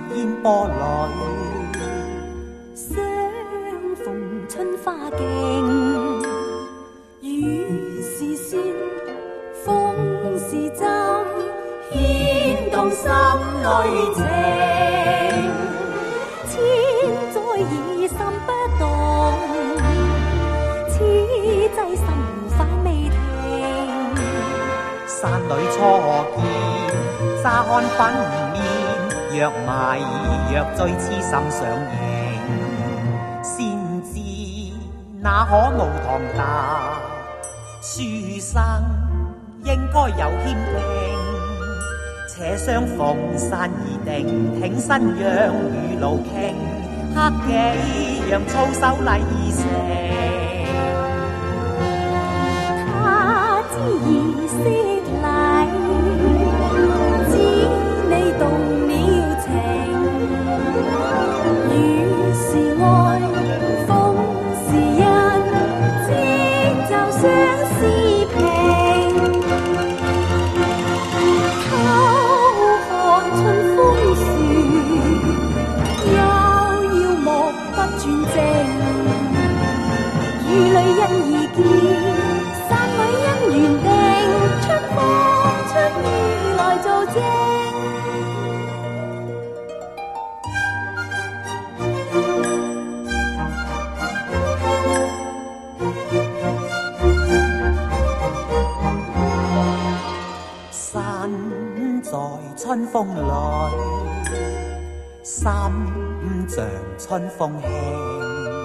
烟波里， 相逢春花径，雨是雪，风是针，牵动心里情。千载已心不动，此际心无反未停。 山里初见，乍看粉面，若迷若醉，痴心相迎。先知那可無堂達，書生應該有謙敬。且相逢山已定，挺身讓雨露傾，克己讓操守禮成。 他知已識禮，知你動了情。雨是愛，風是恩，知就相思平。偷看春風樹，遙目不轉睛。雨裏因意見，山裏因緣定，春風出意來做證。 身在春風裏，心像春風輕。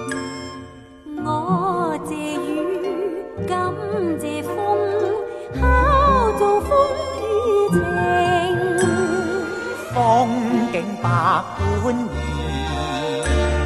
我謝雨，感謝風，巧做風雨情。 風景百般異，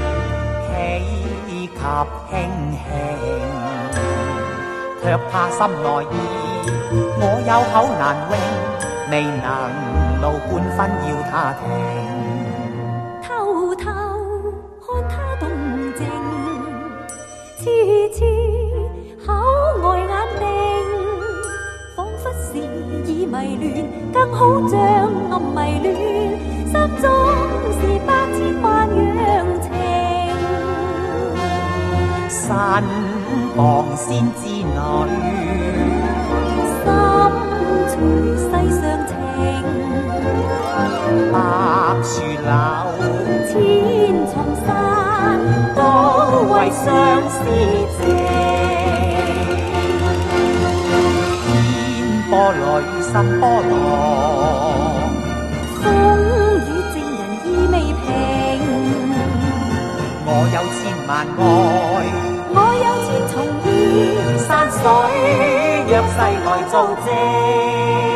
喜及輕輕，卻怕心內意，我有口難永，未能路半分要他停。 偷偷看他動靜，痴痴口呆眼定，彷彿是已迷亂，更好像暗迷戀，心中是百千萬樣情。 身傍仙之女， 心隨世上情， 百樹柳， 千重山，都為相思情。 煙波裏心波浪， 風雨證人意未平， 我有千萬愛， 我有千重意， 山水若世來做證。